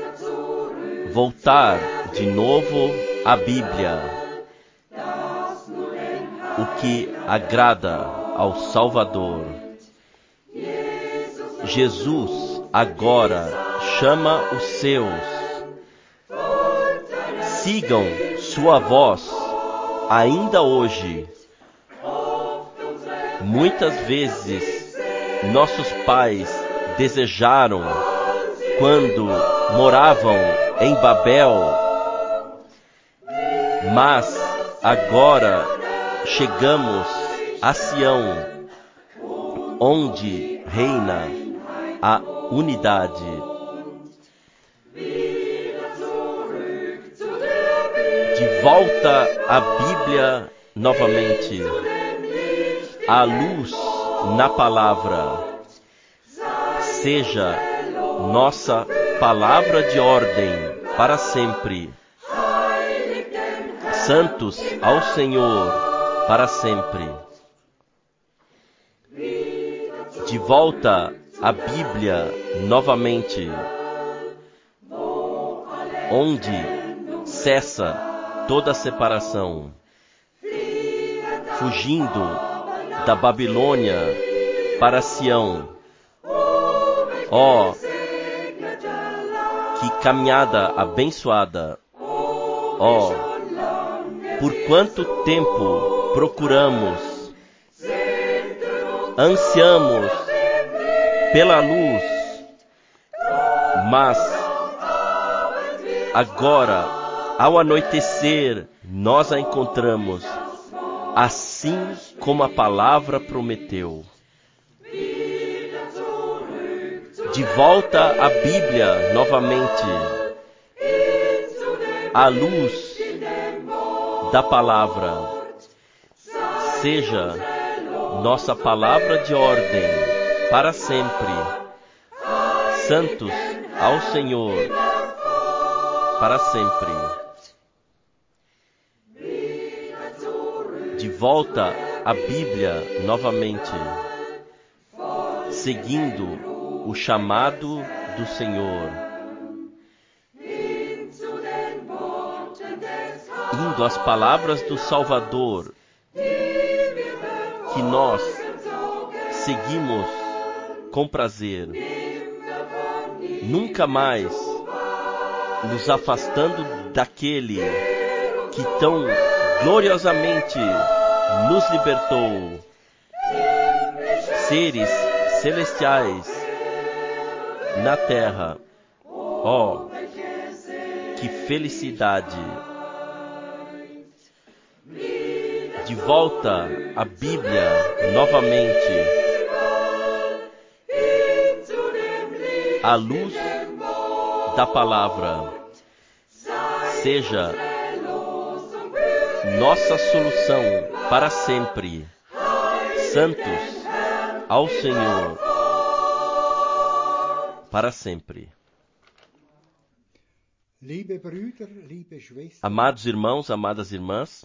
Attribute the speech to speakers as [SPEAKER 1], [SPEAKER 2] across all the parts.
[SPEAKER 1] voltar de novo à Bíblia, o que agrada ao Salvador. Jesus agora chama os seus. Sigam sua voz ainda hoje. Muitas vezes nossos pais desejaram, quando moravam em Babel, mas agora chegamos a Sião, onde reina a unidade. De volta à Bíblia novamente, a luz na palavra. Seja nossa palavra de ordem para sempre. Santos ao Senhor para sempre. De volta à Bíblia novamente, onde cessa toda separação, fugindo da Babilônia para Sião. Oh, que caminhada abençoada! Oh, por quanto tempo procuramos, ansiamos pela luz, mas agora, ao anoitecer, nós a encontramos, assim como a palavra prometeu. De volta à Bíblia novamente, a luz da palavra. Seja nossa palavra de ordem para sempre. Santos ao Senhor para sempre. De volta à Bíblia novamente, seguindo o chamado do Senhor, indo às palavras do Salvador, que nós seguimos com prazer, nunca mais nos afastando daquele que tão gloriosamente nos libertou. Seres celestiais na terra. Oh, que felicidade! De volta à Bíblia novamente, a luz da palavra. Seja nossa solução para sempre. Santos ao Senhor para sempre. Amados irmãos, amadas irmãs,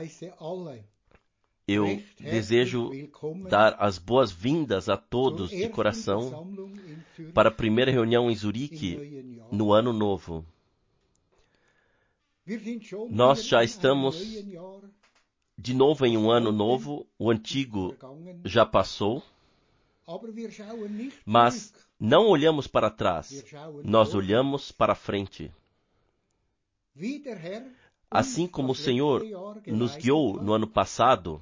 [SPEAKER 1] eu desejo dar as boas-vindas a todos de coração para a primeira reunião em Zurique no Ano Novo. Nós já estamos de novo em um ano novo, o antigo já passou, mas não olhamos para trás, nós olhamos para frente. Assim como o Senhor nos guiou no ano passado,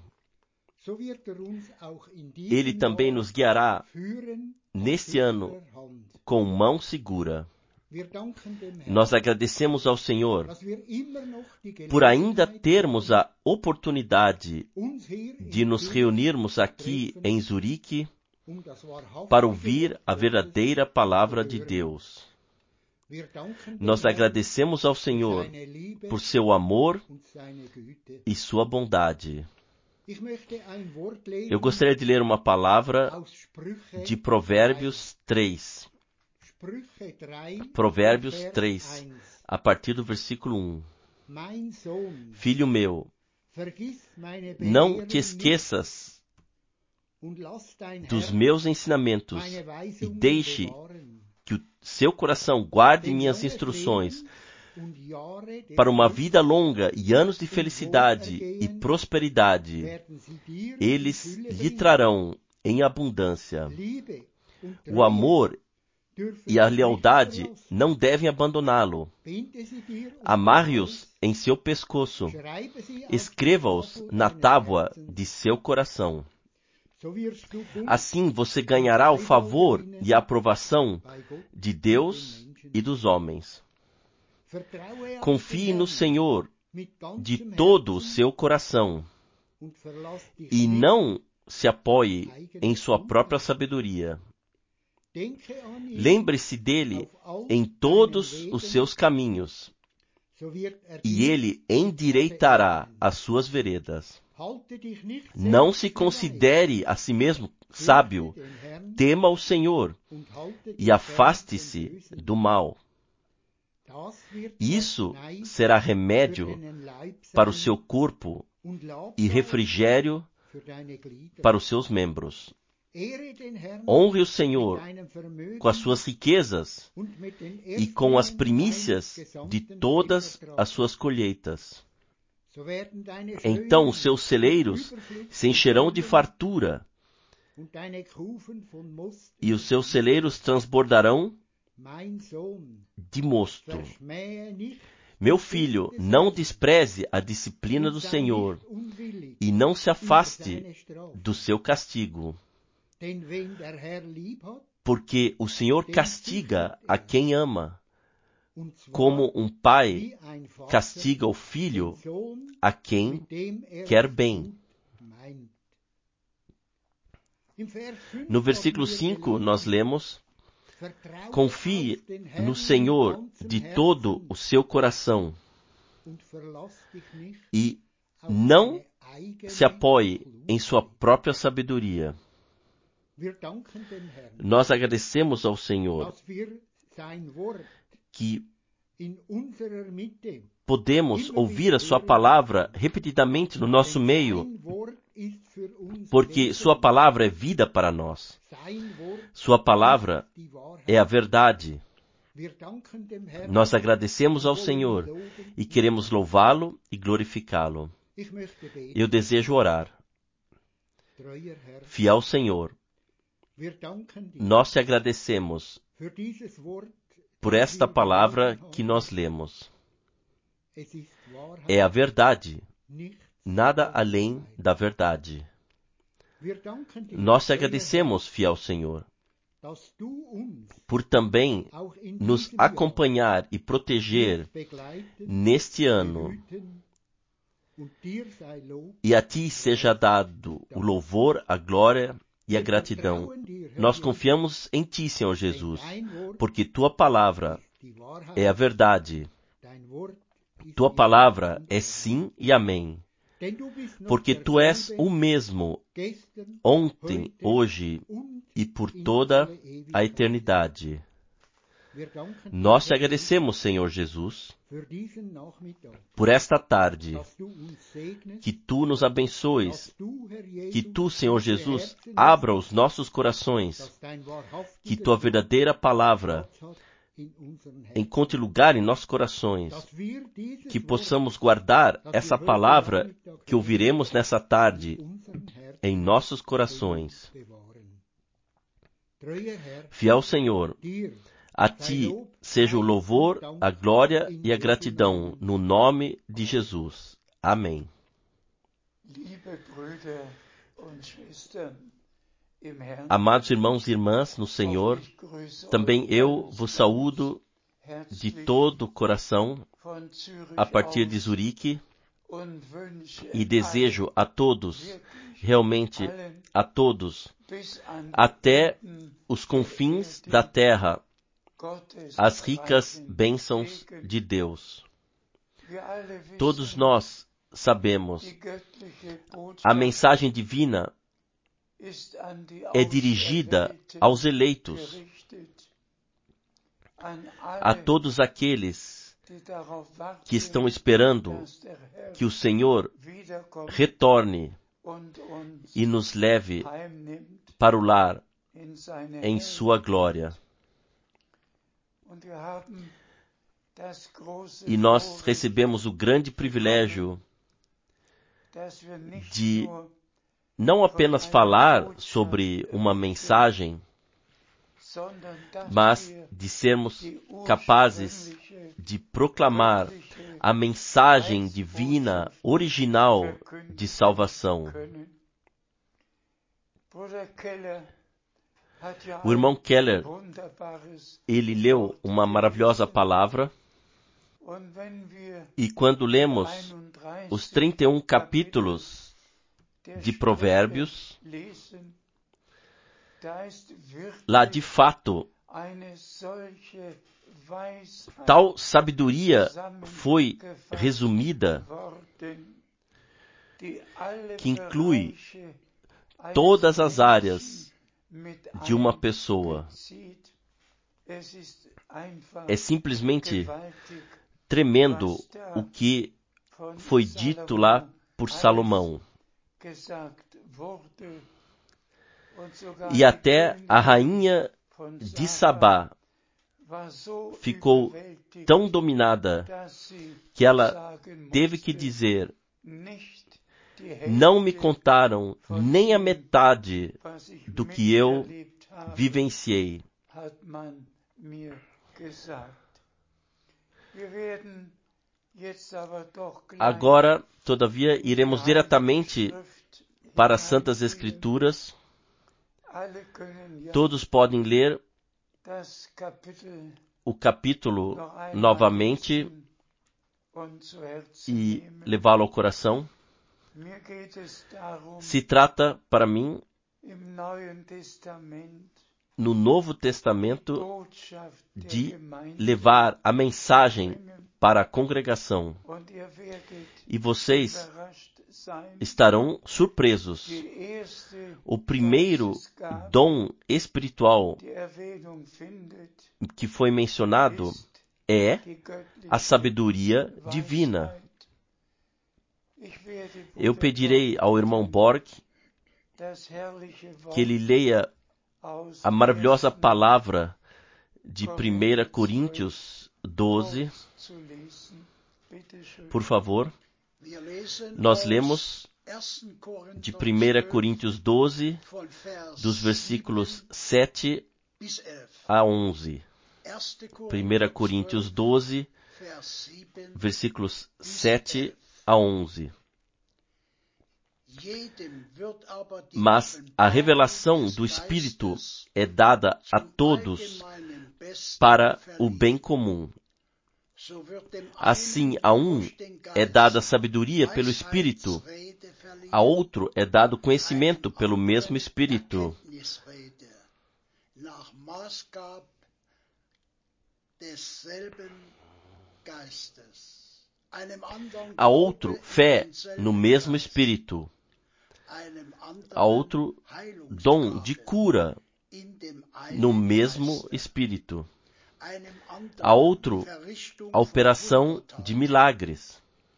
[SPEAKER 1] Ele também nos guiará neste ano com mão segura. Nós agradecemos ao Senhor por ainda termos a oportunidade de nos reunirmos aqui em Zurique para ouvir a verdadeira palavra de Deus. Nós agradecemos ao Senhor por seu amor e sua bondade. Eu gostaria de ler uma palavra de Provérbios 3. Provérbios 3, a partir do versículo 1. Filho meu, não te esqueças dos meus ensinamentos e deixe que o seu coração guarde minhas instruções para uma vida longa e anos de felicidade e prosperidade, eles lhe trarão em abundância. O amor e a lealdade não devem abandoná-lo. Amarre-os em seu pescoço. Escreva-os na tábua de seu coração. Assim você ganhará o favor e a aprovação de Deus e dos homens. Confie no Senhor de todo o seu coração e não se apoie em sua própria sabedoria. Lembre-se dele em todos os seus caminhos, e ele endireitará as suas veredas. Não se considere a si mesmo sábio, tema o Senhor e afaste-se do mal. Isso será remédio para o seu corpo e refrigério para os seus membros. Honre o Senhor com as suas riquezas e com as primícias de todas as suas colheitas. Então os seus celeiros se encherão de fartura e os seus celeiros transbordarão de mosto. Meu filho, não despreze a disciplina do Senhor e não se afaste do seu castigo. Porque o Senhor castiga a quem ama, como um pai castiga o filho a quem quer bem. No versículo 5 nós lemos: confie no Senhor de todo o seu coração e não se apoie em sua própria sabedoria. Nós agradecemos ao Senhor que podemos ouvir a sua palavra repetidamente no nosso meio, porque sua palavra é vida para nós. Sua palavra é a verdade. Nós agradecemos ao Senhor e queremos louvá-lo e glorificá-lo. Eu desejo orar. Fiel Senhor, nós te agradecemos por esta palavra que nós lemos. É a verdade, nada além da verdade. Nós te agradecemos, fiel Senhor, por também nos acompanhar e proteger neste ano. E a ti seja dado o louvor, a glória e a gratidão. Nós confiamos em ti, Senhor Jesus, porque tua palavra é a verdade. Tua palavra é sim e amém. Porque tu és o mesmo ontem, hoje e por toda a eternidade. Nós te agradecemos, Senhor Jesus, por esta tarde, que tu nos abençoes, que tu, Senhor Jesus, abra os nossos corações, que tua verdadeira palavra encontre lugar em nossos corações, que possamos guardar essa palavra que ouviremos nessa tarde em nossos corações. Fiel Senhor, a ti seja o louvor, a glória e a gratidão, no nome de Jesus. Amém. Amados irmãos e irmãs no Senhor, também eu vos saúdo de todo o coração a partir de Zurique e desejo a todos, realmente a todos, até os confins da terra, as ricas bênçãos de Deus. Todos nós sabemos, a mensagem divina é dirigida aos eleitos, a todos aqueles que estão esperando que o Senhor retorne e nos leve para o lar em sua glória. E nós recebemos o grande privilégio de não apenas falar sobre uma mensagem, mas de sermos capazes de proclamar a mensagem divina, original de salvação. O irmão Keller, ele leu uma maravilhosa palavra, e quando lemos os 31 capítulos de Provérbios, lá de fato, tal sabedoria foi resumida, que inclui todas as áreas de uma pessoa. É simplesmente tremendo o que foi dito lá por Salomão. E até a rainha de Sabá ficou tão dominada que ela teve que dizer: não me contaram nem a metade do que eu vivenciei. Agora, todavia, iremos diretamente para as Santas Escrituras. Todos podem ler o capítulo novamente e levá-lo ao coração. Se trata, para mim, no Novo Testamento, de levar a mensagem para a congregação. E vocês estarão surpresos. O primeiro dom espiritual que foi mencionado é a sabedoria divina. Eu pedirei ao irmão Borg que ele leia a maravilhosa palavra de 1 Coríntios 12. Por favor. Nós lemos de 1 Coríntios 12, dos versículos 7 a 11. 1 Coríntios 12, versículos 7 a 11. Mas a revelação do Espírito é dada a todos para o bem comum. Assim, a um é dada sabedoria pelo Espírito, a outro é dado conhecimento pelo mesmo Espírito. A outro, fé no mesmo Espírito. A outro, dom de cura no mesmo Espírito. A outro, a operação de milagres.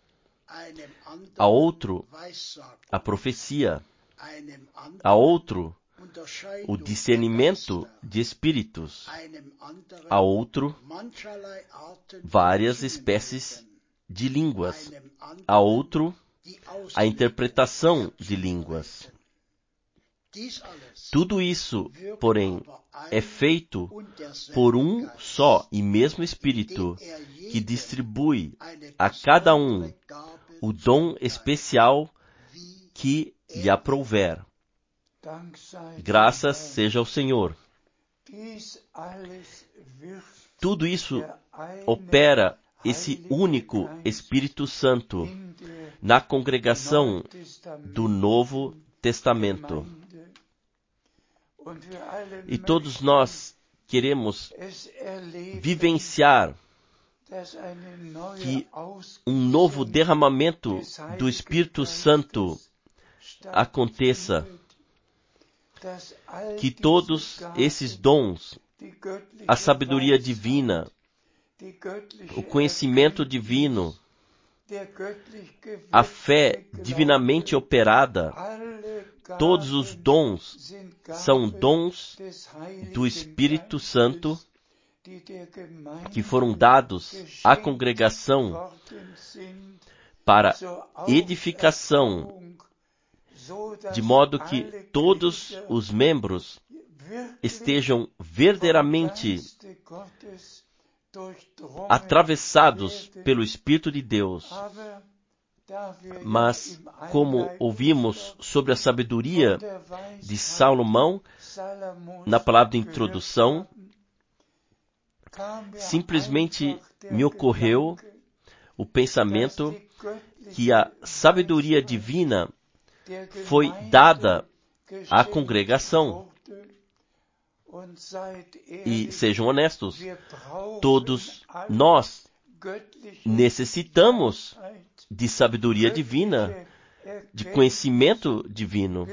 [SPEAKER 1] A outro, a profecia. A outro, o discernimento de espíritos. A outro, várias espécies de línguas. A outro, a interpretação de línguas. Tudo isso, porém, é feito por um só e mesmo Espírito, que distribui a cada um o dom especial que lhe aprouver. Graças seja ao Senhor. Tudo isso opera esse único Espírito Santo na congregação do Novo Testamento. E todos nós queremos vivenciar que um novo derramamento do Espírito Santo aconteça, que todos esses dons, a sabedoria divina, o conhecimento divino, a fé divinamente operada, todos os dons são dons do Espírito Santo que foram dados à congregação para edificação, de modo que todos os membros estejam verdadeiramente atravessados pelo Espírito de Deus. Mas, como ouvimos sobre a sabedoria de Salomão, na palavra de introdução, simplesmente me ocorreu o pensamento que a sabedoria divina foi dada à congregação. E sejam honestos, todos nós necessitamos de sabedoria divina, de conhecimento divino.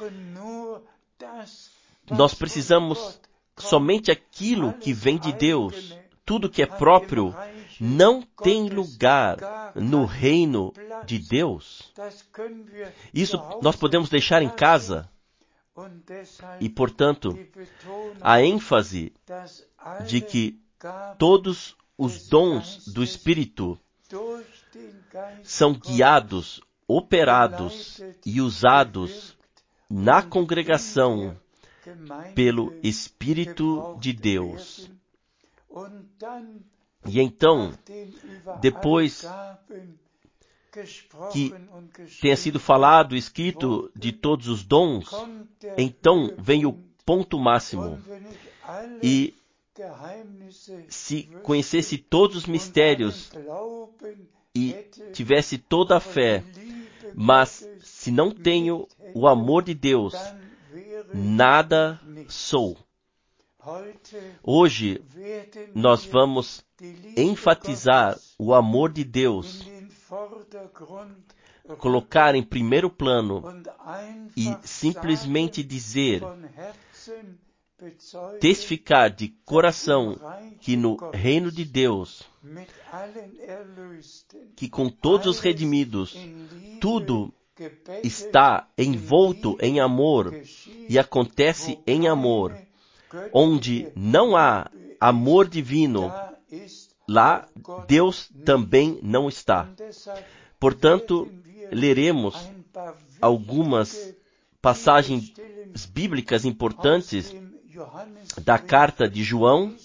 [SPEAKER 1] Nós precisamos somente aquilo que vem de Deus. Tudo que é próprio não tem lugar no reino de Deus. Isso nós podemos deixar em casa. E, portanto, a ênfase de que todos os dons do Espírito são guiados, operados e usados na congregação pelo Espírito de Deus. E então, depois que tenha sido falado, escrito de todos os dons, então vem o ponto máximo. E se conhecesse todos os mistérios e tivesse toda a fé, mas se não tenho o amor de Deus, nada sou. Hoje, nós vamos enfatizar o amor de Deus, colocar em primeiro plano e simplesmente dizer, testificar de coração que no reino de Deus, que com todos os redimidos, tudo está envolto em amor e acontece em amor. Onde não há amor divino, lá Deus também não está. Portanto, leremos algumas passagens bíblicas importantes da carta de João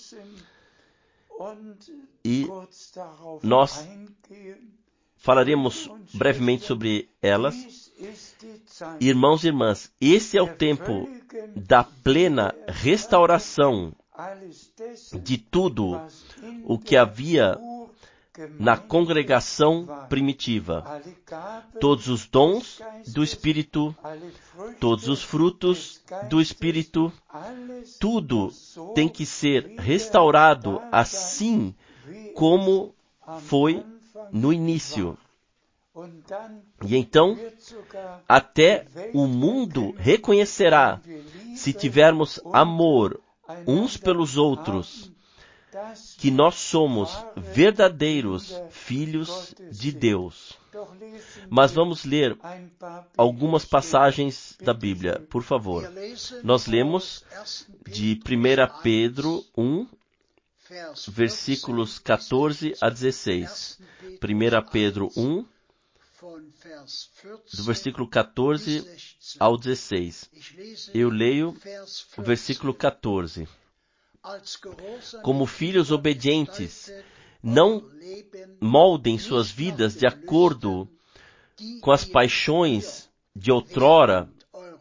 [SPEAKER 1] e nós falaremos brevemente sobre elas. Irmãos e irmãs, esse é o tempo da plena restauração de tudo o que havia na congregação primitiva. Todos os dons do Espírito, todos os frutos do Espírito, tudo tem que ser restaurado assim como foi no início. E então, até o mundo reconhecerá, se tivermos amor uns pelos outros, que nós somos verdadeiros filhos de Deus. Mas vamos ler algumas passagens da Bíblia, por favor. Nós lemos de 1 Pedro 1, versículos 14 a 16. 1 Pedro 1, do versículo 14 ao 16. Eu leio o versículo 14. Como filhos obedientes, não moldem suas vidas de acordo com as paixões de outrora,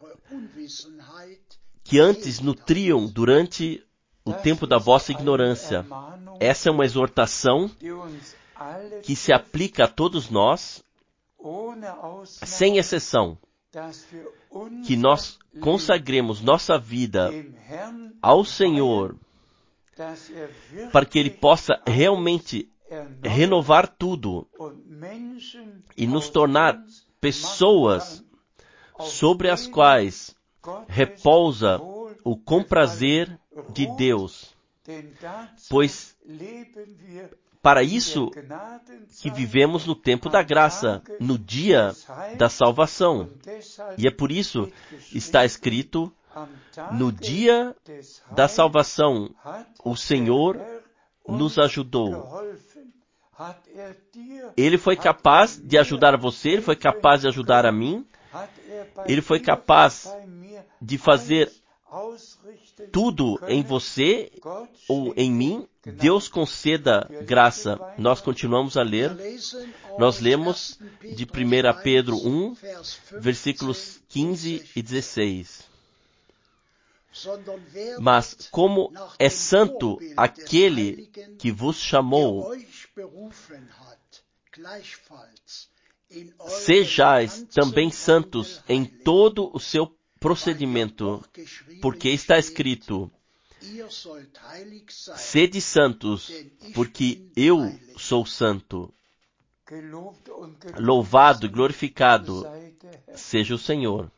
[SPEAKER 1] que antes nutriam durante o tempo da vossa ignorância. Essa é uma exortação que se aplica a todos nós, sem exceção, que nós consagremos nossa vida ao Senhor, para que Ele possa realmente renovar tudo e nos tornar pessoas sobre as quais repousa o comprazer de Deus. Pois para isso que vivemos no tempo da graça, no dia da salvação. E é por isso está escrito, No dia da salvação, o Senhor nos ajudou. Ele foi capaz de ajudar você, Ele foi capaz de ajudar a mim, Ele foi capaz de fazer tudo em você ou em mim. Deus conceda graça. Nós continuamos a ler. Nós lemos de 1 Pedro 1, versículos 15 e 16. Mas como é santo aquele que vos chamou, sejais também santos em todo o seu procedimento, porque está escrito: sede santos, porque eu sou santo. Louvado e glorificado seja o Senhor.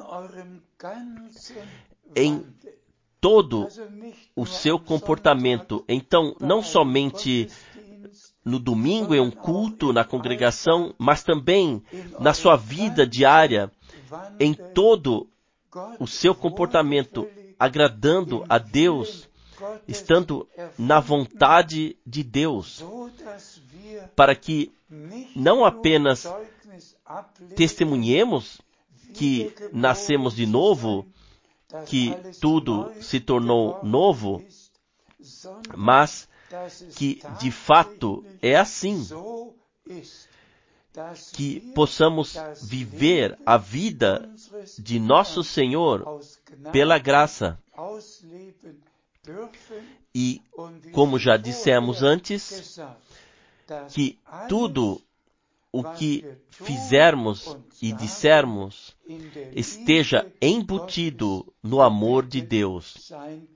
[SPEAKER 1] Em todo o seu comportamento. Então, não somente no domingo em um culto, na congregação, mas também na sua vida diária, em todo o seu comportamento, agradando a Deus, estando na vontade de Deus, para que não apenas testemunhemos que nascemos de novo, que tudo se tornou novo, mas que de fato é assim, que possamos viver a vida de nosso Senhor pela graça. E, como já dissemos antes, que tudo o que fizermos e dissermos esteja embutido no amor de Deus.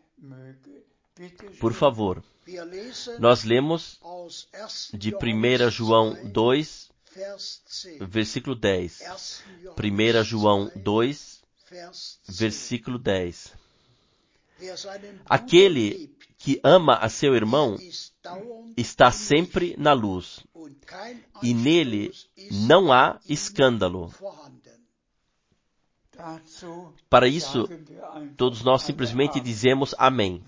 [SPEAKER 1] Por favor, nós lemos de 1 João 2, versículo 10. 1 João 2, versículo 10. Aquele que ama a seu irmão está sempre na luz, e nele não há escândalo. Para isso, todos nós simplesmente dizemos amém.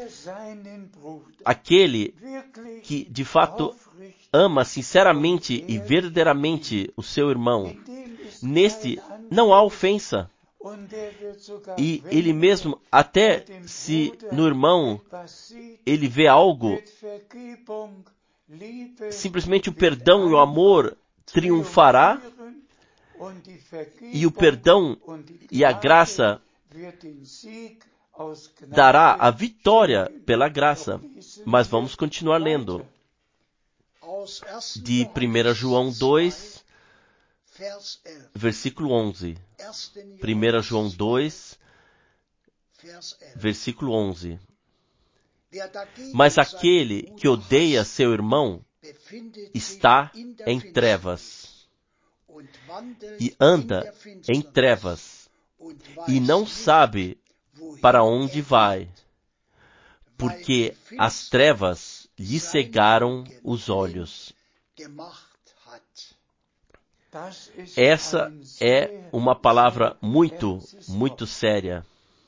[SPEAKER 1] Aquele que de fato ama sinceramente e verdadeiramente o seu irmão, neste não há ofensa. E ele mesmo, até se no irmão ele vê algo, simplesmente o perdão e o amor triunfará, e o perdão e a graça dará a vitória pela graça. Mas vamos continuar lendo. De 1 João 2, versículo 11. 1 João 2, versículo 11. Mas aquele que odeia seu irmão está em trevas, e anda em trevas, e não sabe para onde vai, porque as trevas lhe cegaram os olhos. Essa é uma palavra muito, muito séria.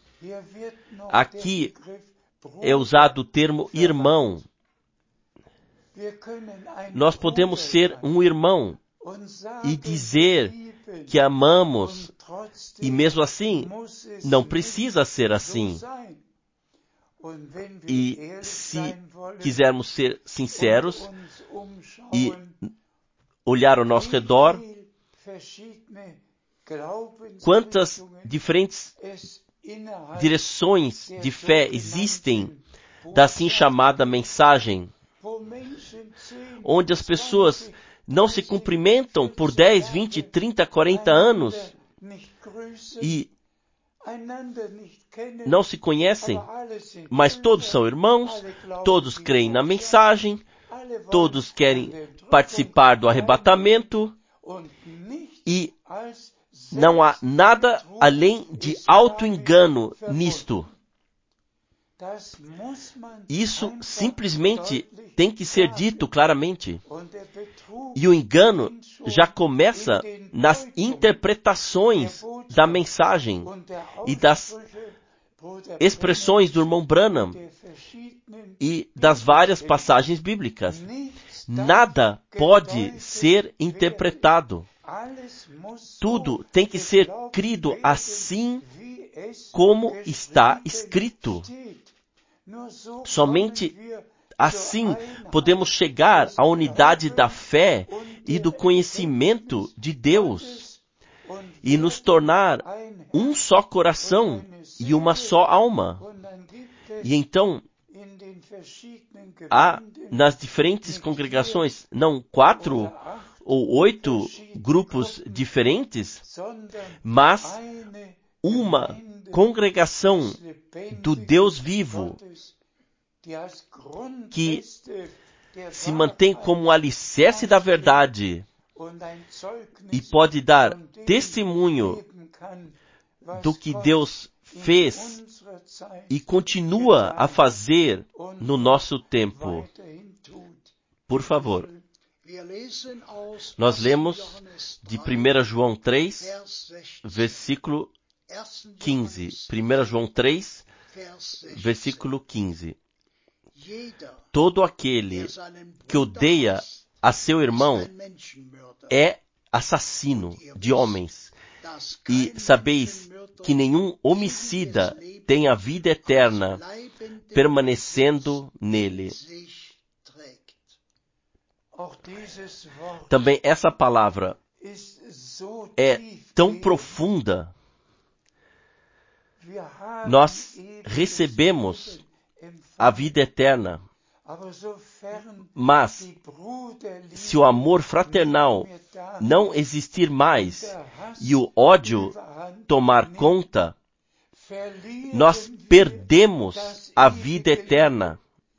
[SPEAKER 1] Aqui é usado o termo irmão. Nós podemos ser um irmão e dizer que amamos, e mesmo assim, não precisa ser assim. E se quisermos ser sinceros e olhar ao nosso redor, quantas diferentes direções de fé existem da assim chamada mensagem, onde as pessoas não se cumprimentam por 10, 20, 30, 40 anos e não se conhecem, mas todos são irmãos, todos creem na mensagem, todos querem participar do arrebatamento, e não há nada além de auto-engano nisto. Isso simplesmente tem que ser dito claramente. E o engano já começa nas interpretações da mensagem e das expressões do irmão Branham e das várias passagens bíblicas. Nada pode ser interpretado. Tudo tem que ser crido assim como está escrito. Somente assim podemos chegar à unidade da fé e do conhecimento de Deus e nos tornar um só coração e uma só alma. E então, há nas diferentes congregações, não 4 ou 8 grupos diferentes, mas uma congregação do Deus vivo que se mantém como um alicerce da verdade e pode dar testemunho do que Deus fez e continua a fazer no nosso tempo. Por favor, nós lemos de 1 João 3, versículo 15. 1 João 3, versículo 15. Todo aquele que odeia a seu irmão é assassino de homens. E sabeis que nenhum homicida tem a vida eterna permanecendo nele. Também essa palavra é tão profunda. Nós recebemos a vida eterna, mas se o amor fraternal não existir mais e o ódio tomar conta, nós perdemos a vida eterna.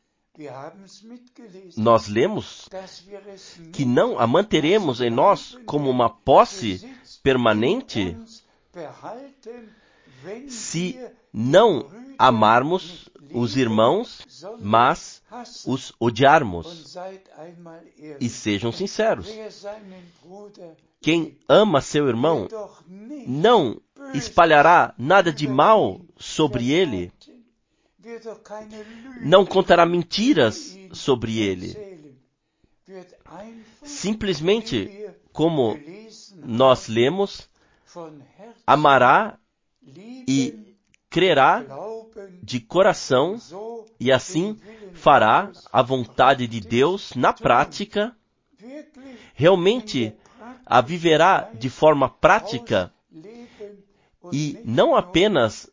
[SPEAKER 1] Nós lemos que não a manteremos em nós como uma posse permanente se não amarmos os irmãos, mas os odiarmos. E sejam sinceros. Quem ama seu irmão não espalhará nada de mal sobre ele, não contará mentiras sobre ele. Simplesmente, como nós lemos, amará e crerá de coração e assim fará a vontade de Deus na prática, realmente a viverá de forma prática e não apenas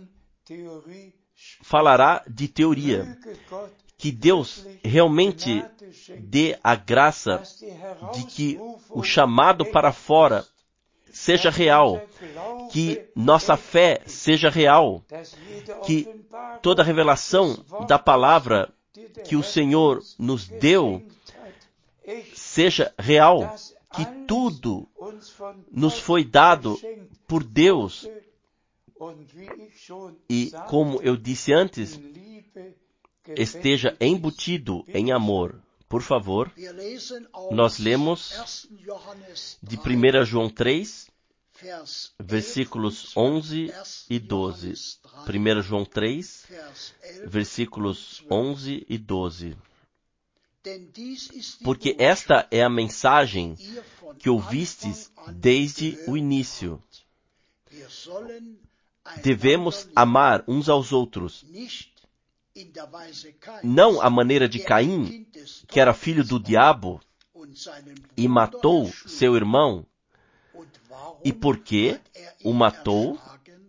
[SPEAKER 1] falará de teoria. Que Deus realmente dê a graça de que o chamado para fora seja real, que nossa fé seja real, que toda a revelação da palavra que o Senhor nos deu seja real, que tudo nos foi dado por Deus. E, como eu disse antes, esteja embutido em amor. Por favor, nós lemos de 1 João 3, versículos 11 e 12. 1 João 3, versículos 11 e 12. Porque esta é a mensagem que ouvistes desde o início. Devemos amar uns aos outros, não à maneira de Caim, que era filho do diabo e matou seu irmão. E por que o matou?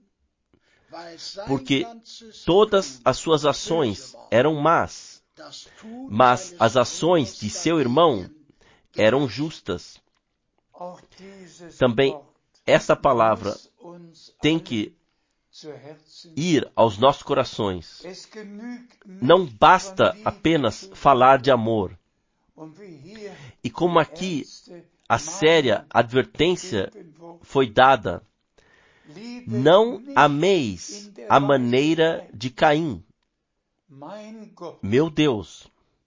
[SPEAKER 1] Porque todas as suas ações eram más, mas as ações de seu irmão eram justas. Também essa palavra tem que ir aos nossos corações. Não basta apenas falar de amor. E como aqui a séria advertência foi dada, não ameis a maneira de Caim. Meu Deus,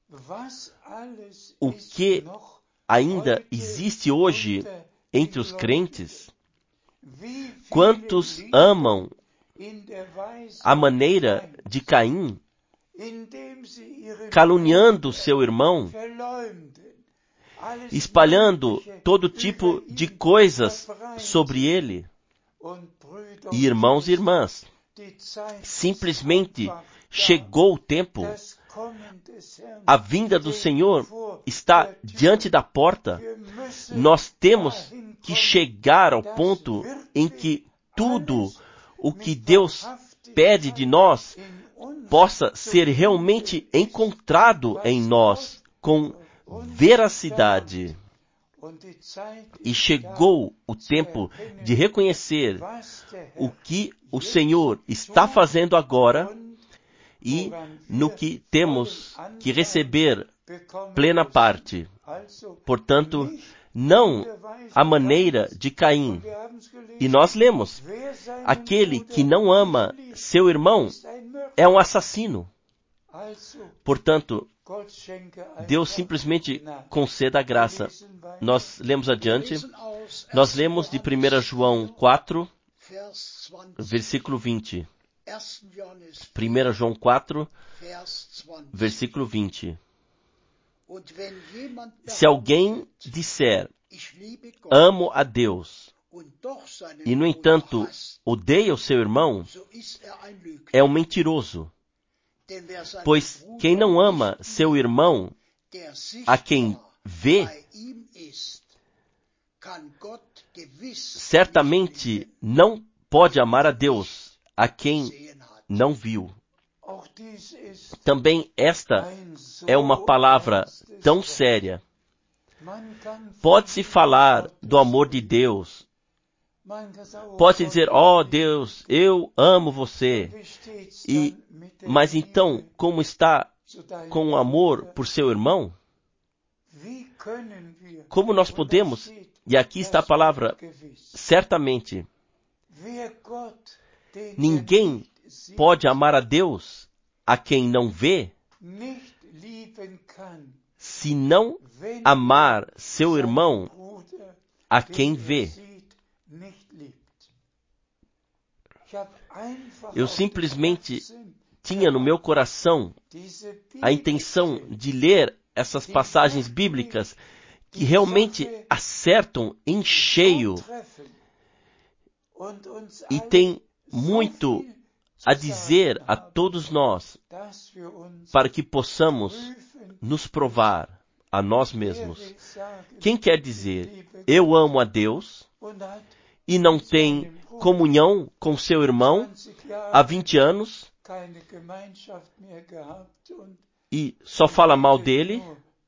[SPEAKER 1] o que ainda existe hoje entre os crentes? Quantos amam a maneira de Caim, caluniando seu irmão, espalhando todo tipo de coisas sobre ele. E irmãos e irmãs, simplesmente chegou o tempo, a vinda do Senhor está diante da porta. Nós temos que chegar ao ponto em que tudo o que Deus pede de nós possa ser realmente encontrado em nós com veracidade. E chegou o tempo de reconhecer o que o Senhor está fazendo agora e no que temos que receber plena parte. Portanto, não a maneira de Caim. E nós lemos, aquele que não ama seu irmão é um assassino. Portanto, Deus simplesmente conceda a graça. Nós lemos adiante, nós lemos de 1 João 4, versículo 20. 1 João 4, versículo 20. Se alguém disser, amo a Deus, e no entanto odeia o seu irmão, é um mentiroso. Pois quem não ama seu irmão, a quem vê, certamente não pode amar a Deus, a quem não viu. Também esta é uma palavra tão séria. Pode-se falar do amor de Deus. Pode-se dizer, ó Deus, eu amo você. Mas então, como está com o amor por seu irmão? Como nós podemos, e aqui está a palavra, certamente, ninguém pode amar a Deus a quem não vê, se não amar seu irmão a quem vê. Eu simplesmente tinha no meu coração a intenção de ler essas passagens bíblicas que realmente acertam em cheio e tem muito a dizer a todos nós para que possamos nos provar a nós mesmos. Quem quer dizer, eu amo a Deus e não tem comunhão com seu irmão há 20 anos e só fala mal dele?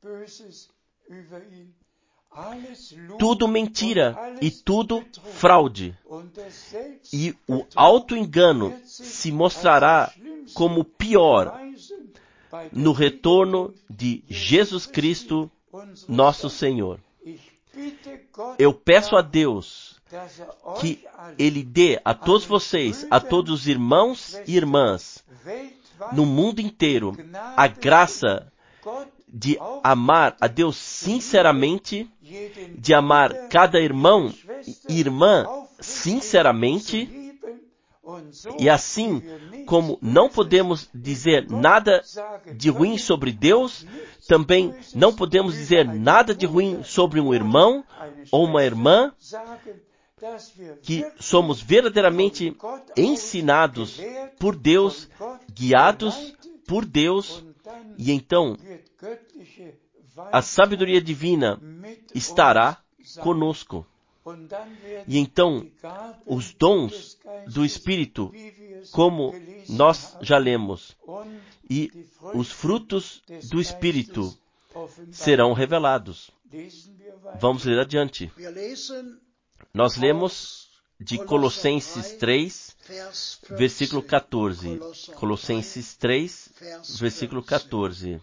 [SPEAKER 1] Tudo mentira e tudo fraude. E o auto-engano se mostrará como pior no retorno de Jesus Cristo, nosso Senhor. Eu peço a Deus que Ele dê a todos vocês, a todos os irmãos e irmãs no mundo inteiro, a graça de amar a Deus sinceramente, de amar cada irmão e irmã sinceramente, e assim como não podemos dizer nada de ruim sobre Deus, também não podemos dizer nada de ruim sobre um irmão ou uma irmã, que somos verdadeiramente ensinados por Deus, guiados por Deus, e então a sabedoria divina estará conosco. E então os dons do Espírito, como nós já lemos, e os frutos do Espírito serão revelados. Vamos ler adiante. Nós lemos de Colossenses 3, versículo 14. Colossenses 3, versículo 14.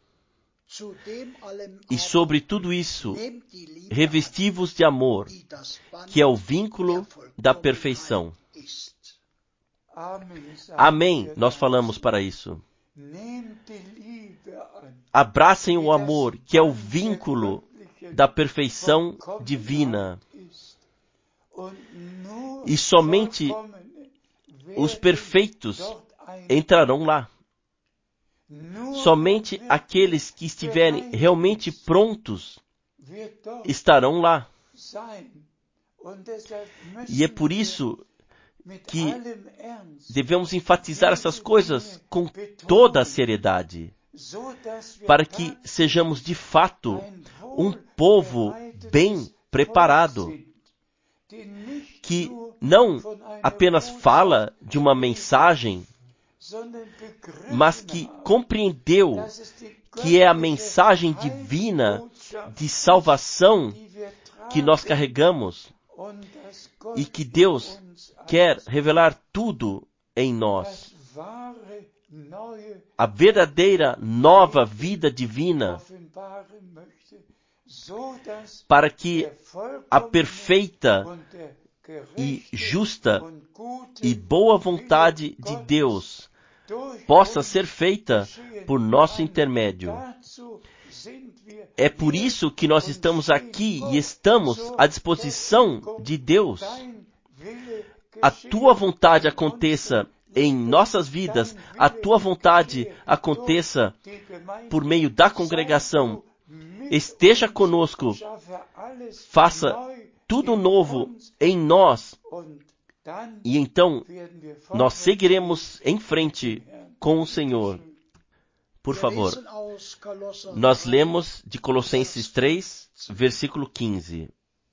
[SPEAKER 1] E sobre tudo isso, revesti-vos de amor, que é o vínculo da perfeição. Amém, nós falamos para isso. Abracem o amor, que é o vínculo da perfeição divina. E somente os perfeitos entrarão lá. Somente aqueles que estiverem realmente prontos estarão lá. E é por isso que devemos enfatizar essas coisas com toda a seriedade, para que sejamos de fato um povo bem preparado, que não apenas fala de uma mensagem, mas que compreendeu que é a mensagem divina de salvação que nós carregamos e que Deus quer revelar tudo em nós. A verdadeira nova vida divina, para que a perfeita e justa e boa vontade de Deus possa ser feita por nosso intermédio. É por isso que nós estamos aqui e estamos à disposição de Deus. A tua vontade aconteça em nossas vidas, a tua vontade aconteça por meio da congregação. Esteja conosco, faça tudo novo em nós, e então nós seguiremos em frente com o Senhor. Por favor, nós lemos de Colossenses 3, versículo 15.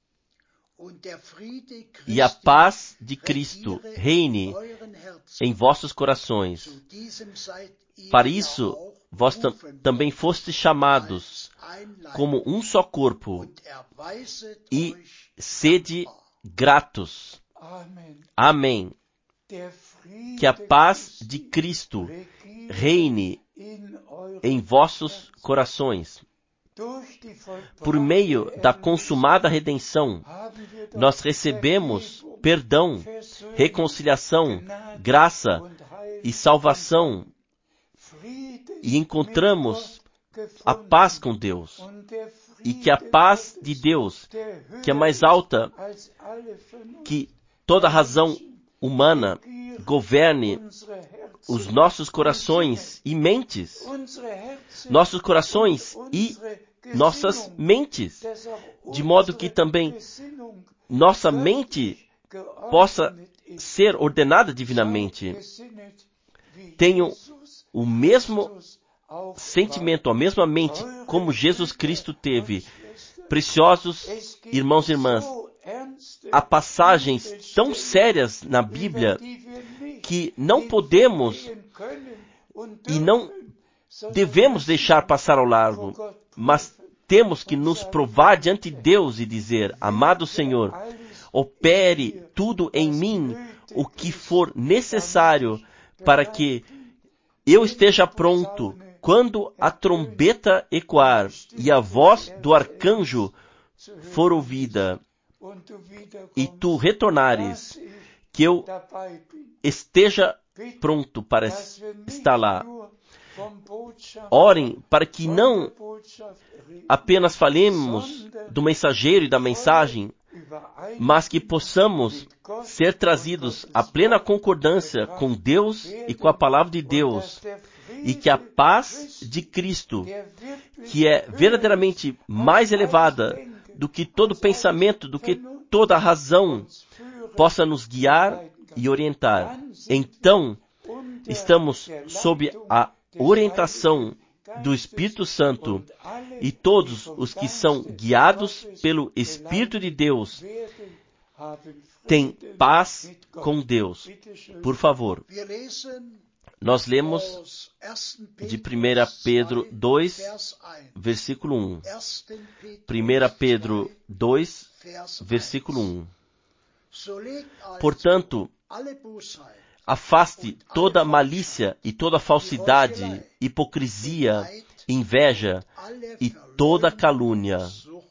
[SPEAKER 1] E a paz de Cristo reine em vossos corações. Para isso, vós também fostes chamados como um só corpo, e sede gratos. Amém. Que a paz de Cristo reine em vossos corações. Por meio da consumada redenção, nós recebemos perdão, reconciliação, graça e salvação, e encontramos a paz com Deus. E que a paz de Deus, que é mais alta que toda razão humana, governe os nossos corações e mentes. Nossos corações e nossas mentes. De modo que também nossa mente possa ser ordenada divinamente. Tenham o mesmo sentimento, a mesma mente como Jesus Cristo teve. Preciosos irmãos e irmãs, há passagens tão sérias na Bíblia que não podemos e não devemos deixar passar ao largo, mas temos que nos provar diante de Deus e dizer: amado Senhor, opere tudo em mim o que for necessário para que eu esteja pronto quando a trombeta ecoar e a voz do arcanjo for ouvida e tu retornares, que eu esteja pronto para estar lá. Orem para que não apenas falemos do mensageiro e da mensagem, mas que possamos ser trazidos à plena concordância com Deus e com a palavra de Deus, e que a paz de Cristo, que é verdadeiramente mais elevada do que todo pensamento, do que toda razão, possa nos guiar e orientar. Então, estamos sob a orientação do Espírito Santo, e todos os que são guiados pelo Espírito de Deus têm paz com Deus. Por favor, nós lemos de 1 Pedro 2, versículo 1. 1 Pedro 2, versículo 1. Portanto, afaste toda malícia e toda falsidade, hipocrisia, inveja e toda calúnia.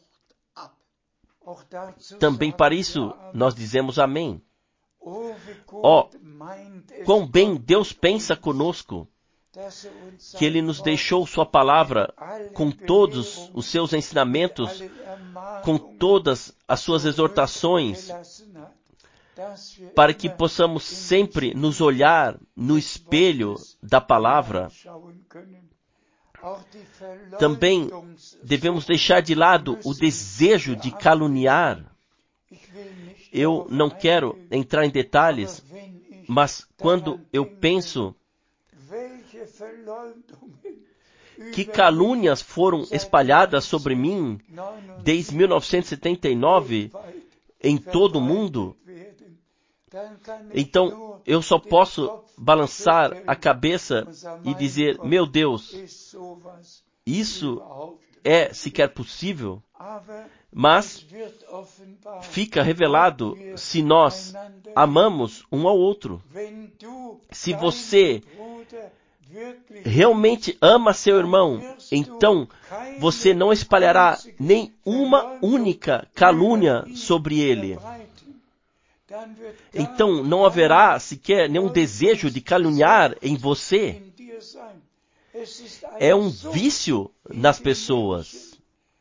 [SPEAKER 1] Também para isso nós dizemos amém. Ó, quão bem Deus pensa conosco, que Ele nos deixou Sua palavra com todos os seus ensinamentos, com todas as suas exortações, para que possamos sempre nos olhar no espelho da palavra. Também devemos deixar de lado o desejo de caluniar. Eu não quero entrar em detalhes, mas quando eu penso que calúnias foram espalhadas sobre mim desde 1979 em todo o mundo, então eu só posso balançar a cabeça e dizer, meu Deus, isso é sequer possível? Mas fica revelado se nós amamos um ao outro. Se você realmente ama seu irmão, então você não espalhará nem uma única calúnia sobre ele. Então não haverá sequer nenhum desejo de caluniar em você. É um vício nas pessoas.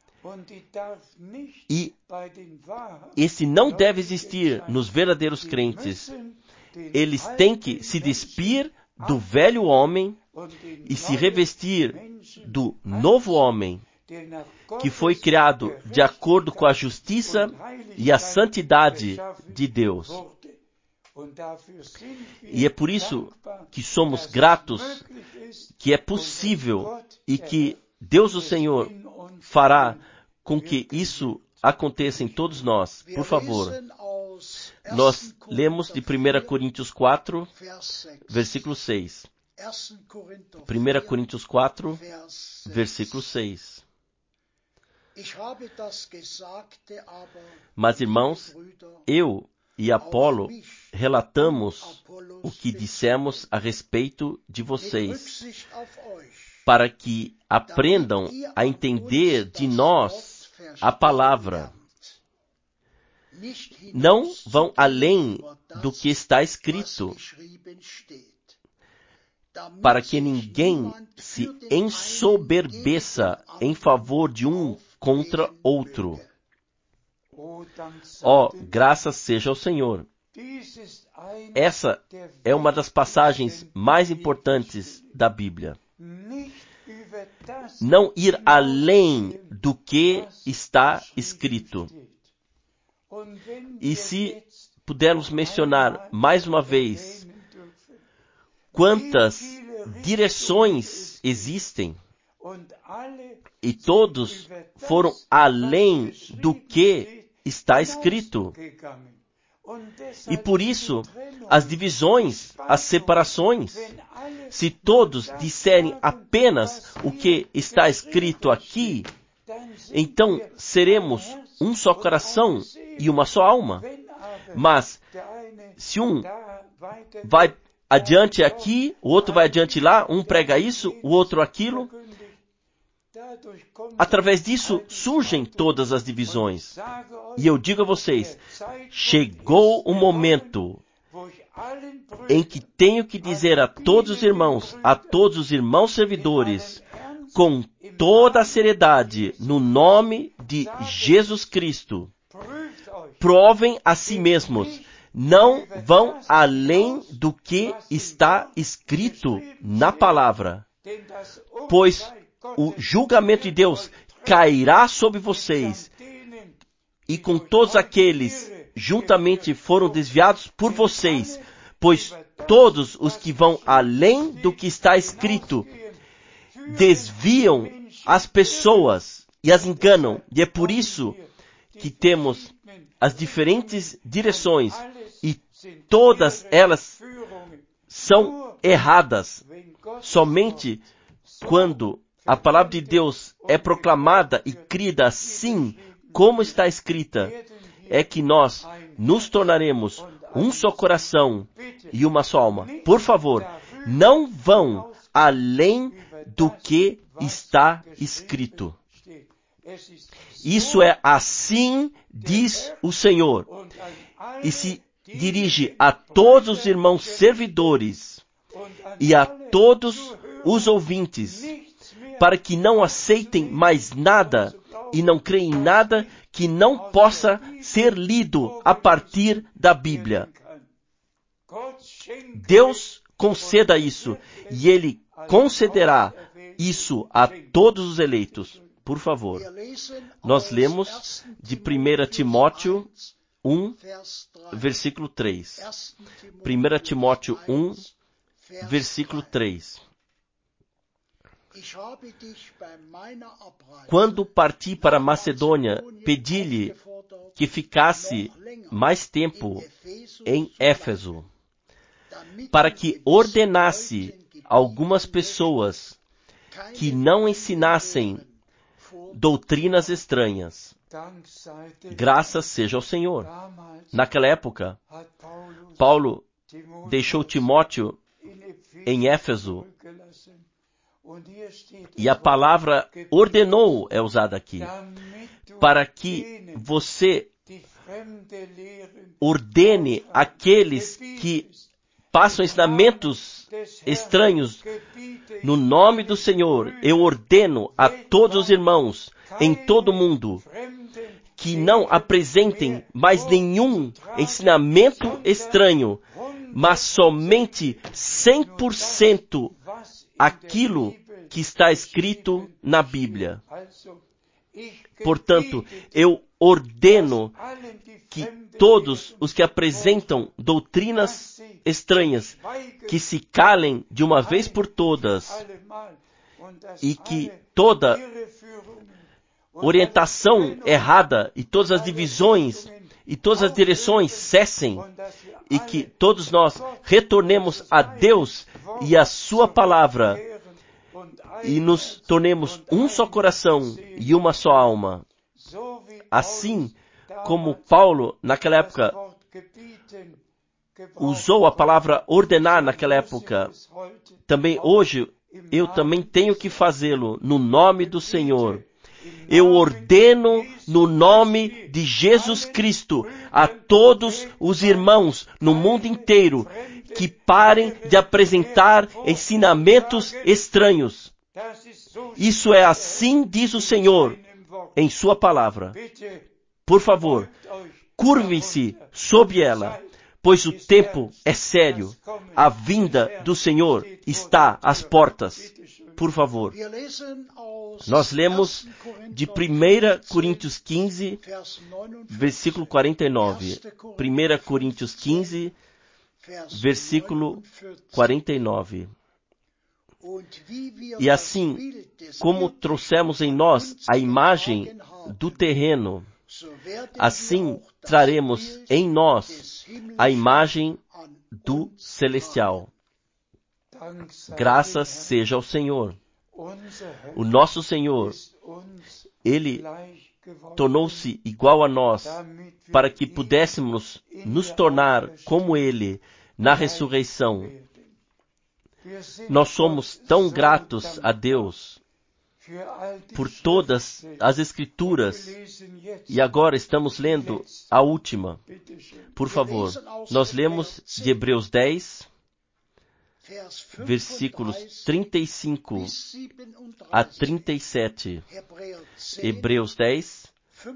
[SPEAKER 1] E esse não deve existir nos verdadeiros crentes. Eles têm que se despir do velho homem e se revestir do novo homem, que foi criado de acordo com a justiça e a santidade de Deus. E é por isso que somos gratos, que é possível e que Deus o Senhor fará com que isso aconteça em todos nós. Por favor, nós lemos de 1 Coríntios 4, versículo 6. 1 Coríntios 4, versículo 6. Mas, irmãos, eu e Apolo relatamos o que dissemos a respeito de vocês, para que aprendam a entender de nós a palavra. Não vão além do que está escrito, para que ninguém se ensoberbeça em favor de um contra outro. Ó, graças seja ao Senhor. Essa é uma das passagens mais importantes da Bíblia. Não ir além do que está escrito. E se pudermos mencionar mais uma vez quantas direções existem, e todos foram além do que está escrito. E por isso, as divisões, as separações, se todos disserem apenas o que está escrito aqui, então seremos um só coração e uma só alma. Mas, se um vai adiante aqui, o outro vai adiante lá, um prega isso, o outro aquilo, através disso surgem todas as divisões. E eu digo a vocês, chegou o momento em que tenho que dizer a todos os irmãos servidores, com toda a seriedade, no nome de Jesus Cristo, provem a si mesmos, não vão além do que está escrito na palavra, pois o julgamento de Deus cairá sobre vocês, e com todos aqueles juntamente foram desviados por vocês, pois todos os que vão além do que está escrito desviam as pessoas e as enganam, e é por isso que temos as diferentes direções, e todas elas são erradas. Somente quando a palavra de Deus é proclamada e crida assim, como está escrita, é que nós nos tornaremos um só coração e uma só alma. Por favor, não vão além do que está escrito. Isso é assim, diz o Senhor. E se dirige a todos os irmãos servidores e a todos os ouvintes, para que não aceitem mais nada e não creem em nada que não possa ser lido a partir da Bíblia. Deus conceda isso, e Ele concederá isso a todos os eleitos. Por favor. Nós lemos de 1 Timóteo 1, versículo 3. 1 Timóteo 1, versículo 3. Quando parti para Macedônia, pedi-lhe que ficasse mais tempo em Éfeso, para que ordenasse algumas pessoas que não ensinassem doutrinas estranhas. Graças seja ao Senhor. Naquela época, Paulo deixou Timóteo em Éfeso, e a palavra ordenou é usada aqui, para que você ordene aqueles que passam ensinamentos estranhos. No nome do Senhor, eu ordeno a todos os irmãos em todo o mundo que não apresentem mais nenhum ensinamento estranho, mas somente 100% aquilo que está escrito na Bíblia. Portanto, eu ordeno que todos os que apresentam doutrinas estranhas, que se calem de uma vez por todas, e que toda orientação errada e todas as divisões e todas as direções cessem, e que todos nós retornemos a Deus e a sua palavra e nos tornemos um só coração e uma só alma. Assim como Paulo, naquela época, usou a palavra ordenar naquela época, também hoje eu também tenho que fazê-lo no nome do Senhor. Eu ordeno no nome de Jesus Cristo a todos os irmãos no mundo inteiro que parem de apresentar ensinamentos estranhos. Isso é assim, diz o Senhor, em sua palavra. Por favor, curvem-se sobre ela, pois o tempo é sério. A vinda do Senhor está às portas. Por favor. Nós lemos de 1 Coríntios 15, versículo 49. 1 Coríntios 15, versículo 49. E assim, como trouxemos em nós a imagem do terreno, assim traremos em nós a imagem do celestial. Graças seja ao Senhor. O nosso Senhor, Ele tornou-se igual a nós, para que pudéssemos nos tornar como Ele na ressurreição. Nós somos tão gratos a Deus por todas as Escrituras, e agora estamos lendo a última. Por favor, nós lemos de Hebreus 10, versículos 35 a 37. Hebreus 10,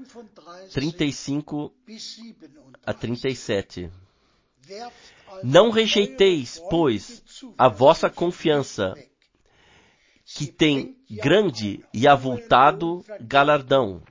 [SPEAKER 1] 35 a 37. Não rejeiteis, pois, a vossa confiança, que tem grande e avultado galardão,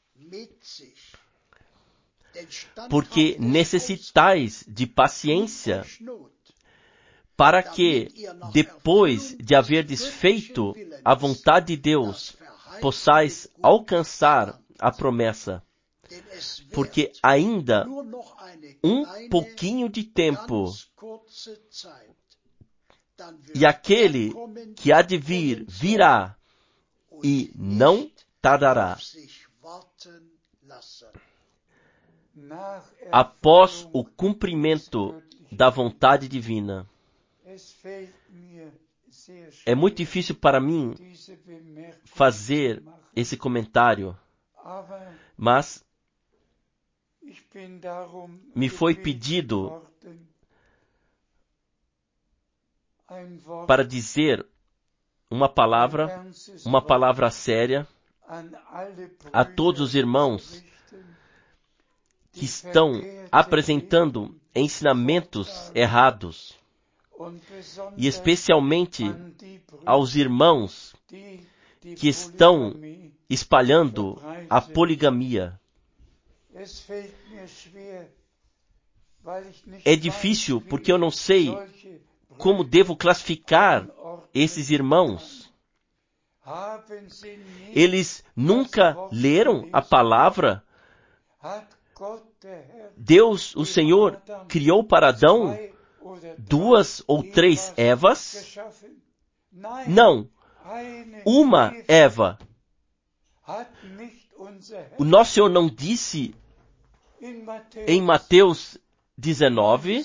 [SPEAKER 1] porque necessitais de paciência, para que, depois de haverdes feito a vontade de Deus, possais alcançar a promessa. Porque ainda um pouquinho de tempo, e aquele que há de vir, virá, e não tardará. Após o cumprimento da vontade divina. É muito difícil para mim fazer esse comentário, mas me foi pedido para dizer uma palavra séria a todos os irmãos que estão apresentando ensinamentos errados, e especialmente aos irmãos que estão espalhando a poligamia. É difícil porque eu não sei como devo classificar esses irmãos. Eles nunca leram a palavra? Deus, o Senhor, criou para Adão 2 ou 3 Evas? Não, uma Eva. O nosso Senhor não disse em Mateus 19,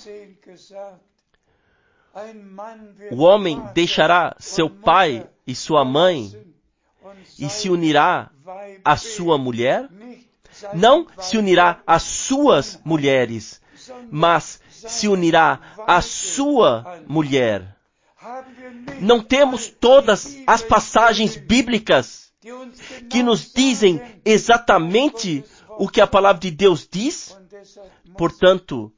[SPEAKER 1] o homem deixará seu pai e sua mãe e se unirá à sua mulher? Não se unirá às suas mulheres, mas se unirá à sua mulher. Não temos todas as passagens bíblicas que nos dizem exatamente o que a palavra de Deus diz? Portanto,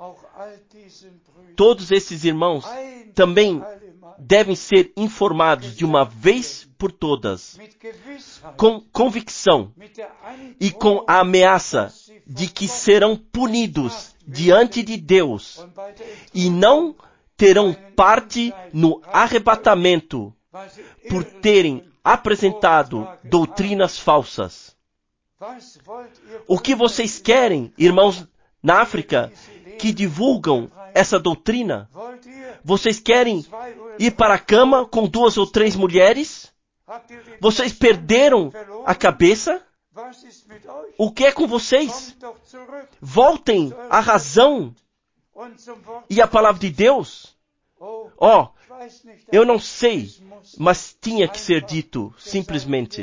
[SPEAKER 1] todos esses irmãos também devem ser informados de uma vez por todas, com convicção e com a ameaça de que serão punidos diante de Deus e não terão parte no arrebatamento por terem apresentado doutrinas falsas. O que vocês querem, irmãos na África, que divulgam essa doutrina? Vocês querem ir para a cama com 2 ou 3 mulheres? Vocês perderam a cabeça? O que é com vocês? Voltem à razão e à palavra de Deus. Eu não sei, mas tinha que ser dito simplesmente.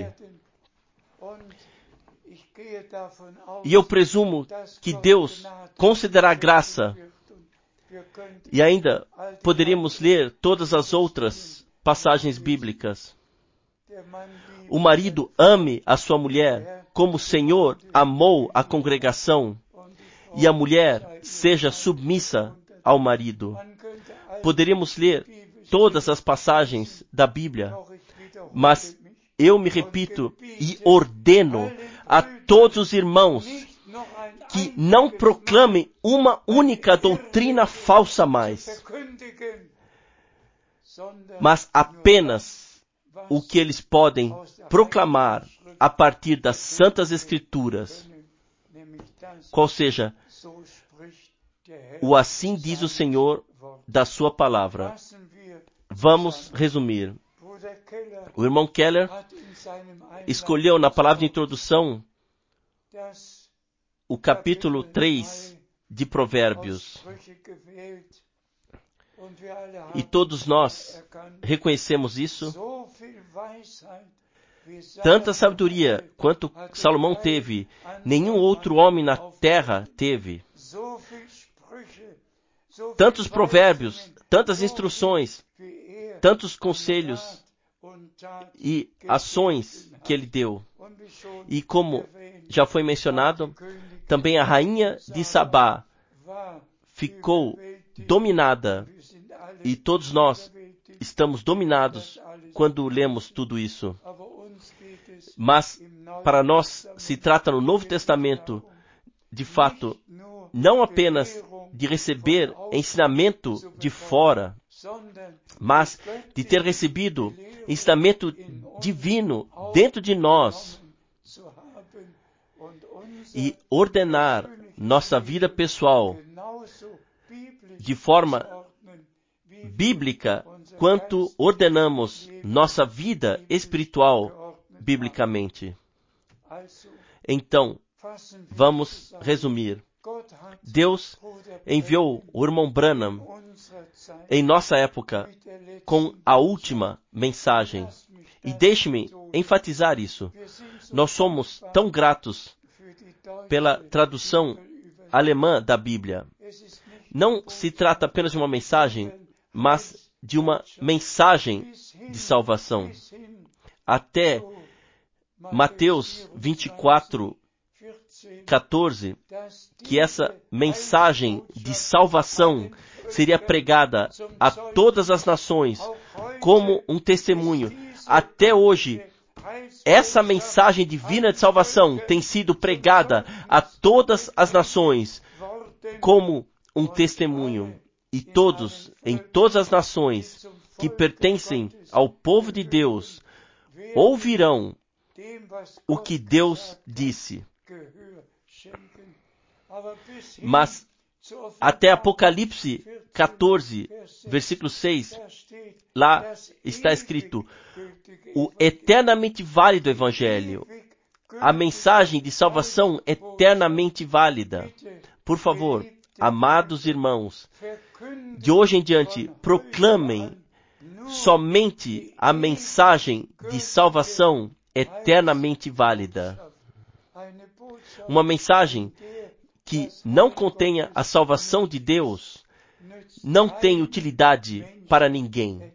[SPEAKER 1] E eu presumo que Deus concederá graça. E ainda poderíamos ler todas as outras passagens bíblicas. O marido ame a sua mulher como o Senhor amou a congregação, e a mulher seja submissa ao marido. Poderíamos ler todas as passagens da Bíblia, mas eu me repito e ordeno a todos os irmãos que não proclamem uma única doutrina falsa mais, mas apenas o que eles podem proclamar a partir das Santas Escrituras, qual seja o assim diz o Senhor da sua palavra. Vamos resumir. O irmão Keller escolheu na palavra de introdução o capítulo 3 de Provérbios. E todos nós reconhecemos isso. Tanta sabedoria quanto Salomão teve, nenhum outro homem na terra teve. Tantos provérbios, tantas instruções, tantos conselhos e ações que ele deu. E como já foi mencionado, também a rainha de Sabá ficou dominada, e todos nós estamos dominados quando lemos tudo isso. Mas para nós se trata no Novo Testamento, de fato, não apenas de receber ensinamento de fora, mas de ter recebido ensinamento divino dentro de nós e ordenar nossa vida pessoal de forma bíblica quanto ordenamos nossa vida espiritual biblicamente. Então, vamos resumir. Deus enviou o irmão Branham em nossa época com a última mensagem. E deixe-me enfatizar isso. Nós somos tão gratos pela tradução alemã da Bíblia. Não se trata apenas de uma mensagem, mas de uma mensagem de salvação. Até Mateus 24, 14, que essa mensagem de salvação seria pregada a todas as nações como um testemunho. Até hoje, essa mensagem divina de salvação tem sido pregada a todas as nações como um testemunho. E todos, em todas as nações que pertencem ao povo de Deus, ouvirão o que Deus disse. Mas até Apocalipse 14, versículo 6, lá está escrito o eternamente válido Evangelho. A mensagem de salvação eternamente válida. Por favor, amados irmãos, de hoje em diante, proclamem somente a mensagem de salvação eternamente válida. Uma mensagem que não contenha a salvação de Deus não tem utilidade para ninguém.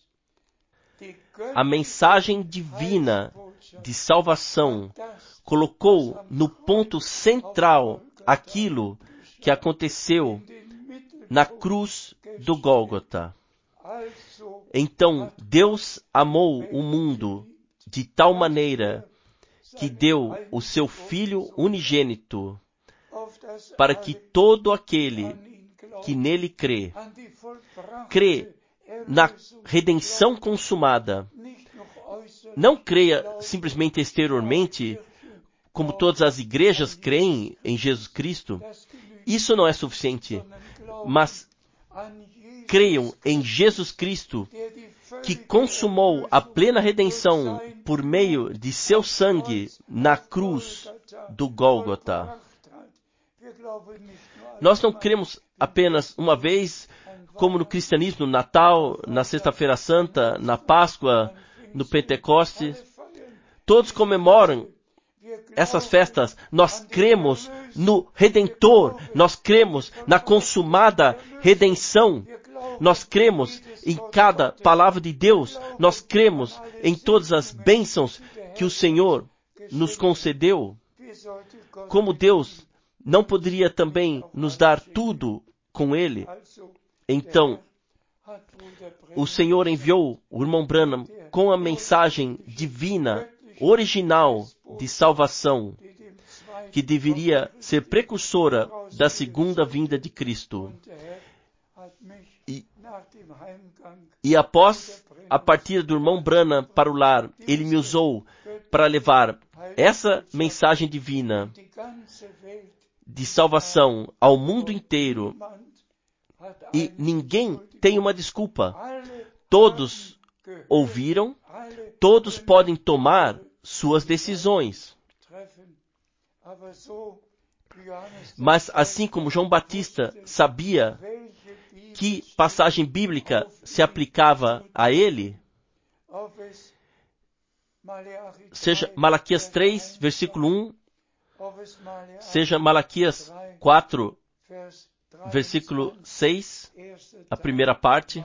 [SPEAKER 1] A mensagem divina de salvação colocou no ponto central aquilo que aconteceu na cruz do Gólgota. Então, Deus amou o mundo de tal maneira que deu o seu Filho unigênito para que todo aquele que nele crê na redenção consumada, não creia simplesmente exteriormente, como todas as igrejas creem em Jesus Cristo. Isso não é suficiente, mas creiam em Jesus Cristo, que consumou a plena redenção por meio de seu sangue na cruz do Gólgota. Nós não cremos apenas uma vez, como no cristianismo, no Natal, na Sexta-feira Santa, na Páscoa, no Pentecostes. Todos comemoram essas festas. Nós cremos no Redentor, nós cremos na consumada redenção, nós cremos em cada palavra de Deus, nós cremos em todas as bênçãos que o Senhor nos concedeu. Como Deus não poderia também nos dar tudo com Ele? Então, o Senhor enviou o irmão Branham com a mensagem divina, original de salvação, que deveria ser precursora da segunda vinda de Cristo. E após a partida do irmão Branham para o lar, ele me usou para levar essa mensagem divina de salvação ao mundo inteiro. E ninguém tem uma desculpa. Todos ouviram, todos podem tomar suas decisões. Mas assim como João Batista sabia que passagem bíblica se aplicava a ele, seja Malaquias 3, versículo 1, seja Malaquias 4, versículo 6, a primeira parte,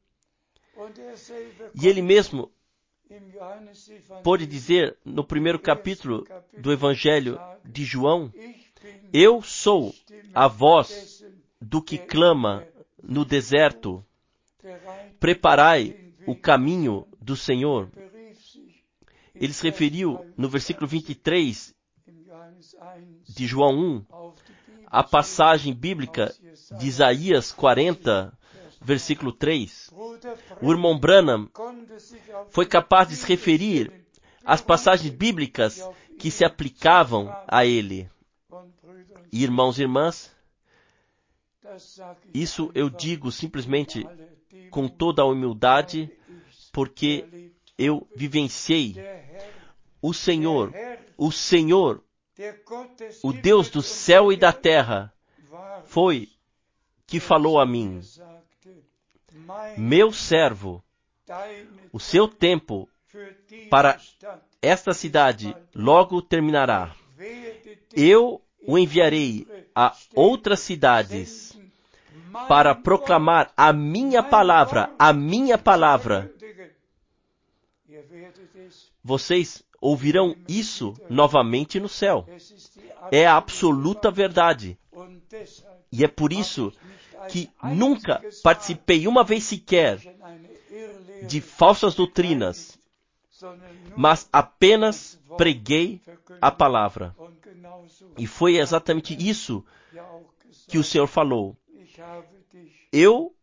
[SPEAKER 1] e ele mesmo pôde dizer no primeiro capítulo do Evangelho de João: eu sou a voz do que clama no deserto, preparai o caminho do Senhor. Ele se referiu no versículo 23 de João 1, a passagem bíblica de Isaías 40, versículo 3. O irmão Branham foi capaz de se referir às passagens bíblicas que se aplicavam a ele. E, irmãos e irmãs, isso eu digo simplesmente com toda a humildade, porque eu vivenciei o Senhor, o Deus do céu e da terra, foi que falou a mim: meu servo, o seu tempo para esta cidade logo terminará. Eu o enviarei a outras cidades para proclamar a minha palavra, a minha palavra. Vocês ouvirão isso novamente no céu. É a absoluta verdade. E é por isso que nunca participei uma vez sequer de falsas doutrinas, mas apenas preguei a palavra. E foi exatamente isso que o Senhor falou. Eu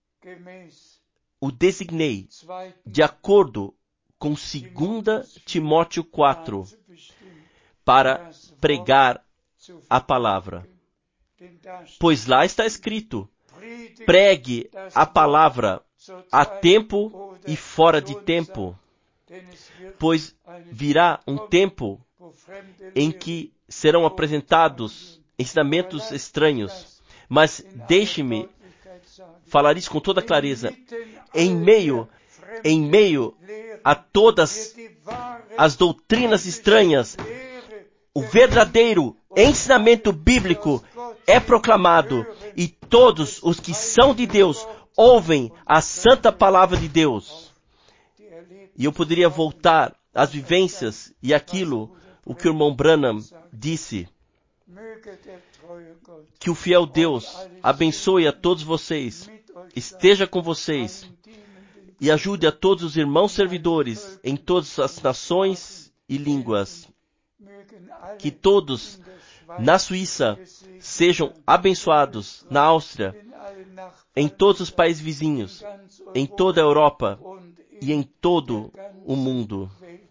[SPEAKER 1] o designei de acordo com 2 Timóteo 4 para pregar a palavra. Pois lá está escrito: pregue a palavra a tempo e fora de tempo, pois virá um tempo em que serão apresentados ensinamentos estranhos. Mas deixe-me falar isso com toda clareza. Em meio a todas as doutrinas estranhas, o verdadeiro ensinamento bíblico é proclamado, e todos os que são de Deus ouvem a santa palavra de Deus. E eu poderia voltar às vivências e o que o irmão Branham disse. Que o fiel Deus abençoe a todos vocês, esteja com vocês e ajude a todos os irmãos servidores em todas as nações e línguas. Que todos na Suíça sejam abençoados, na Áustria, em todos os países vizinhos, em toda a Europa e em todo o mundo.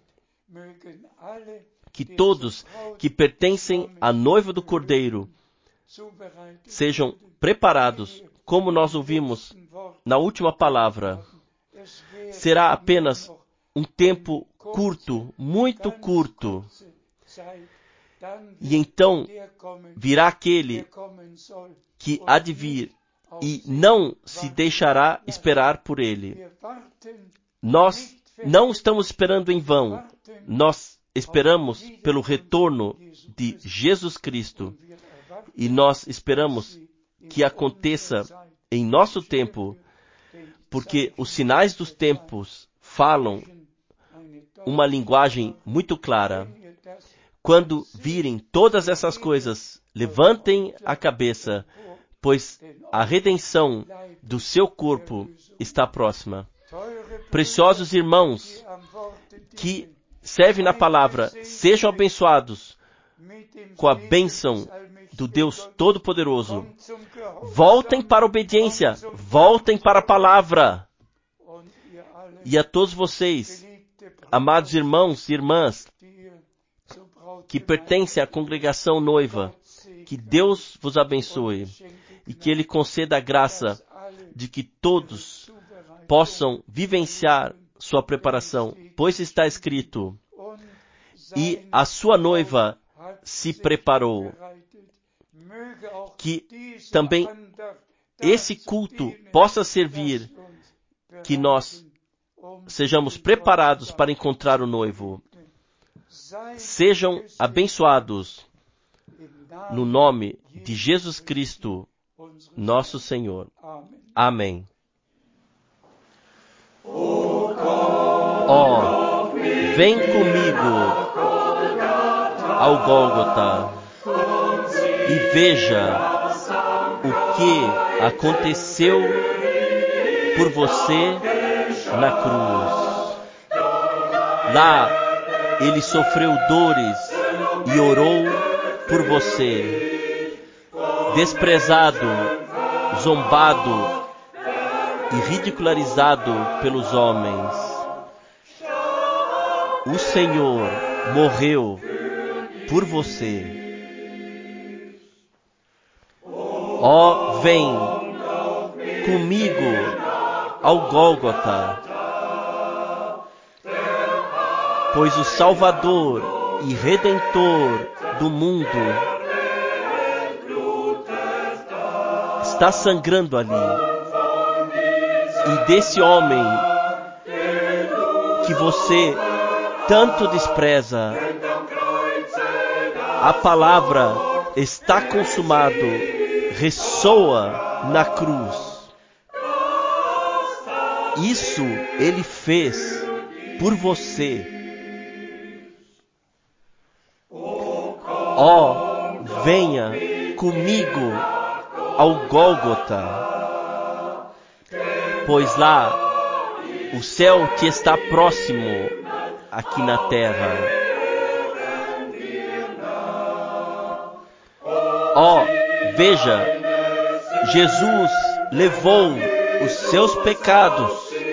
[SPEAKER 1] Que todos que pertencem à noiva do Cordeiro sejam preparados, como nós ouvimos na última palavra. Será apenas um tempo curto, muito curto. E então virá aquele que há de vir e não se deixará esperar por ele. Nós não estamos esperando em vão. Nós esperamos pelo retorno de Jesus Cristo. E nós esperamos que aconteça em nosso tempo, porque os sinais dos tempos falam uma linguagem muito clara. Quando virem todas essas coisas, levantem a cabeça, pois a redenção do seu corpo está próxima. Preciosos irmãos que servem na palavra, sejam abençoados com a bênção do Deus Todo-Poderoso. Voltem para a obediência, voltem para a palavra. E a todos vocês, amados irmãos e irmãs, que pertencem à congregação noiva, que Deus vos abençoe e que Ele conceda a graça de que todos possam vivenciar sua preparação, pois está escrito: e a sua noiva se preparou. Que também esse culto possa servir, que nós sejamos preparados para encontrar o noivo. Sejam abençoados no nome de Jesus Cristo, nosso Senhor. Amém. Ó, vem comigo ao Gólgota e veja o que aconteceu por você na cruz. Lá ele sofreu dores e orou por você, desprezado, zombado e ridicularizado pelos homens. O Senhor morreu por você. Ó, vem comigo ao Gólgota, pois o Salvador e Redentor do mundo está sangrando ali. E desse homem que você tanto despreza, a palavra está consumado, ressoa na cruz. Isso ele fez por você. Ó, venha comigo ao Gólgota, pois lá o céu te está próximo aqui na terra. Ó, veja, Jesus levou os seus pecados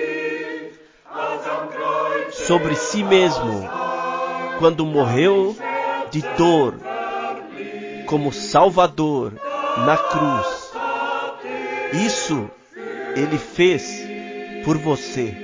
[SPEAKER 1] sobre si mesmo quando morreu de dor como Salvador na cruz. Isso Ele fez por você.